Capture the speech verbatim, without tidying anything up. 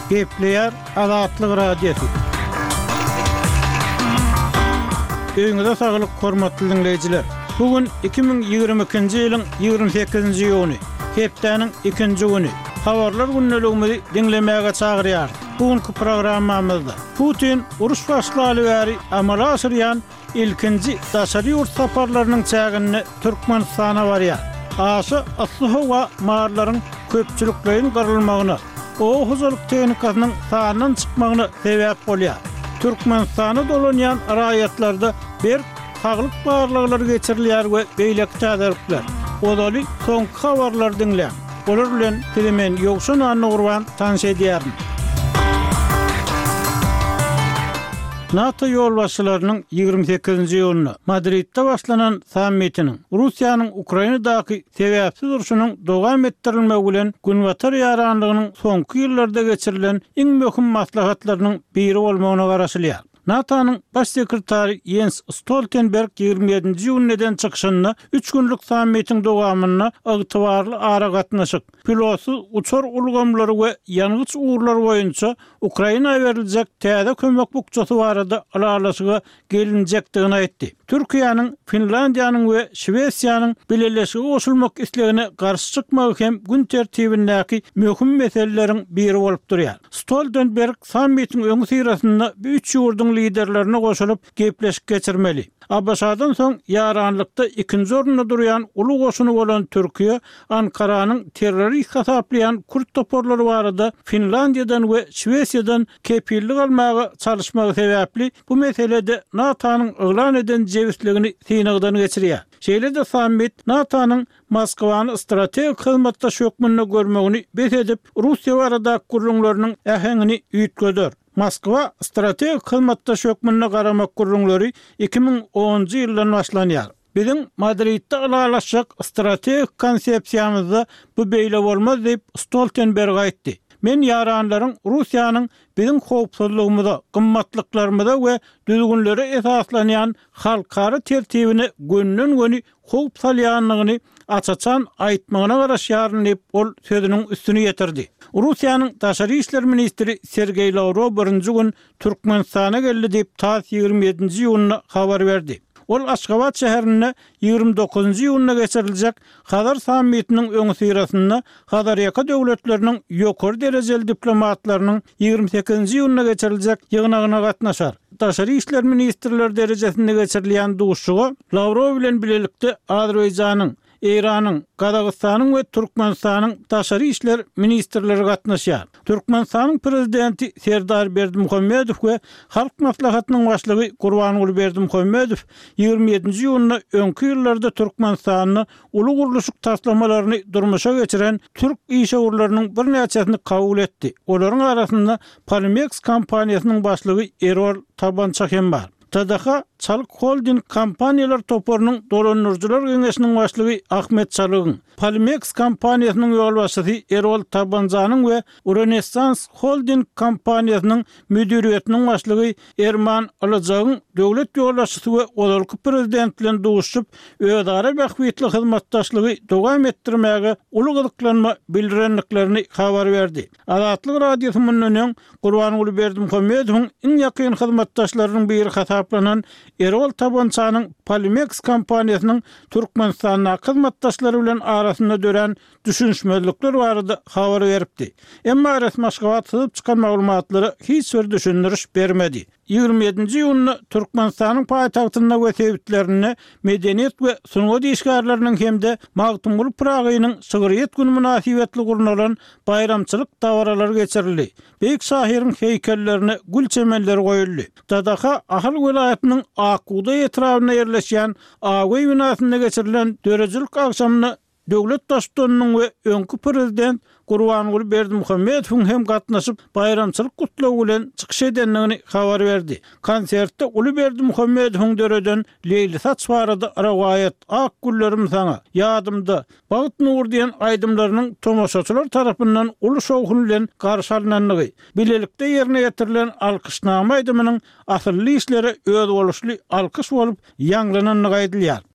Gepleyer Azatlyk Radiosu. Öňüňizde saglyk, hormatly dinleyijiler. Bugün iki bin ýigirme ikinji ýylyň ýigirme sekizinji ýyly, hepdeniň ikinji güni. Habarlar günneligimizi dinlemäge çagyrýar. Bugünkü programmamyzda Putin uruş başlaly bäri amala asyrýan ilkinji daşary ýurt saparlarynyň çägini Türkmenistana barýar. Aşy aslyha marlaryň köpçüliklerin garylmagyna, o huzulyk tehnikasynyň sanynyň çykmagyna sebäp bolýar. Türkmenistany dolanýan raýatlarda bir haglyk barlyklar geçirilýär we beýleki täzelikler. Odaly soňky habarlar dinleýär. Olar bilen Telemen ýokşun anny gurban tanış edýärin. NATO ýolbaşçylarynyň ýigirme sekizinji ýylyna Madridde başlanan sammitiniň Russiýanyň Ukrainadaky sebäpsiz uruşynyň dowam etdirilmegi bilen günbatar ýaranlygynyň soňky ýyllarda geçirilen iň möhüm maslahatlarynyň biri bolmagyna garaşylýar. NATO'nun baş sekretary Jens Stoltenberg ýigirme ýedinji ýunydan çykyşyna üç günlük sammitin dowamyna ygtybarly ara gatnaşyk. Pilotsuz uçar ulgamlary we ýanygyç uğurlar boýunça Ukraina'ya beriljek täze kömek bukçasy barada alalaşyga gelinjekdigini aýtdy. Türkiýanyň, Finlandiýanyň we Şwesiýanyň birleşigi goşulmak islegine garşy çykmagy hem gün tertibindäki möhüm meseleleriň biri bolup durýar. Stoltenberg sammitin öňü syrasynda üç ýurdun liderlerine goşulyp gepleşik geçirmeli. Abbaşadan soň ýaranlykda ikinji orunda durýan uly goşuny bolan Türkiýe, Ankaranyň terrorist hasaplayan Kürt toporlary barada Finlandiýadan we Şwesiýadan kepillik almagy çalışmagy sebäpli bu meselede NATO'nun ýylan eden jewsligini synagdan geçirýär. Şeýle-de sammit NATO'nun Moskwany strategik hyzmatdaş hökmüne görmegini bet edip Russiýa barada gurrunlarynyň äheňini ýitgöder. Moskwa strategik hyzmatdaş hökmüne garamak gurrunlary iki bin onunji ýyldan başlanýar. Biziň Madridde alalaşyk strategik konsepsiýamyzda bu beýle bolmaz diýip Stoltenberg aýtdy. Men ýaranlaryň Russiýanyň biziň howpsuzlygymyza, gymmatlyklaryna we düzgünlere esaslanýan halkary tertibini günden-güni howp salýanlygyny açaçan aýtmagyna garaşýaryn diýip ol sözüniň üstüni ýetirdi. Russiýanyň Daşary işler ministri Sergey Lavrov birinji gün Türkmenistana geldi diýip ta ýigirme ýedinji ýylyna habar berdi. Ol Aşgabat şäherine ýigirme dokuzunji ýylyna geçiriljek Hadar sammitiniň öňü syrasynda Hadar ýaka döwletleriniň ýokary derejeli diplomatlarynyň ýigirme sekizinji ýylyna geçiriljek ýygnagyna gatnaşar. Daşary işler ministrleri derejesinde geçirilýän duşuga Lavrov bilen bilelikde Azerbaýjanyň, Iranyň, Kazakstanyň we Türkmenistanyň daşary işler ministrleri gatnaşýar. Türkmenistanyň prezidenti Serdar Berdimuhammedow we Halk maslahatynyň başlygy Gurbanuly Berdimuhammedow ýigirme ýedinji ýylyna öňki ýyllarda Türkmenistanyny uly guruluşyk taslamalaryny durmuşa geçiren türk işgörlerini bir näçesini kabul etdi. Olaryň arasynda Palimex kompaniýasynyň başlygy Erol Tabançak hem bar. T D H Çalık Holding kompaniýalar toporunyň dolanyrjylar geňeşiniň başlygy Ahmet Çalygyň, Palimex kompaniýasynyň ýolbaşçysy Erol Tabanjanyň we Renaissance Holding kompaniýasynyň müdiriýetiniň başlygy Erman Alajagyň döwlet ýolbaşçysy we olarky prezident bilen duşup öýdara bähwitli hyzmatdaşlygy dowam etdirmäge uly gyzyklanma bildirenliklerini habar berdi. Azatlyk radiosynyň Gurbanuly Berdimuhammedowyň iň ýakyn hyzmatdaşlarynyň biri hasaplanan Erol Tabançanyň Palimex kompaniýasynyň Türkmenistana hyzmatdaşlary bilen arasynda dören düşünşmezlikler barada habar beripdi. Emma resmi Aşgabat syzyp çykan maglumatlary hiç bir düşündiriş bermedi. ýigirme ýedinji ýylyny Türkmenistanyň paýtagtyna we sebitlerine medeniýet we sunugat işgärleriniň hemde Magtumul Pragynyň Şygyryet güni münasibetli gurulan bayramçylyk dawralar geçirildi. Beýik şahyryň heýkellerine gül çemenleri goýuldy. T D H Ahal welaýatynyň Akuda etrawyna ýerleşýän Agöý binasynda geçirilen dörejilik akşamyny döwlet daşdanynyň we öňkü prezident Gurbanuly Berdimuhammedowyň hem gatnaşyp bayramçylyk gutlawy bilen çykyş edenligini habar berdi. Konsertde Uly Berdimuhammedowyň döreden Leyli saç barada rawayat ak güllerim saňa ýadymda Bagyt nur diýen aýdymlarynyň tomoşaçylar tarapyndan uly şowhun bilen garşy alynanlygy, bilelikde ýerine ýetirilen alkışnama aýdymynyň asylly işleri öz boluşly alkış bolup ýanglananlygy aýdylýar.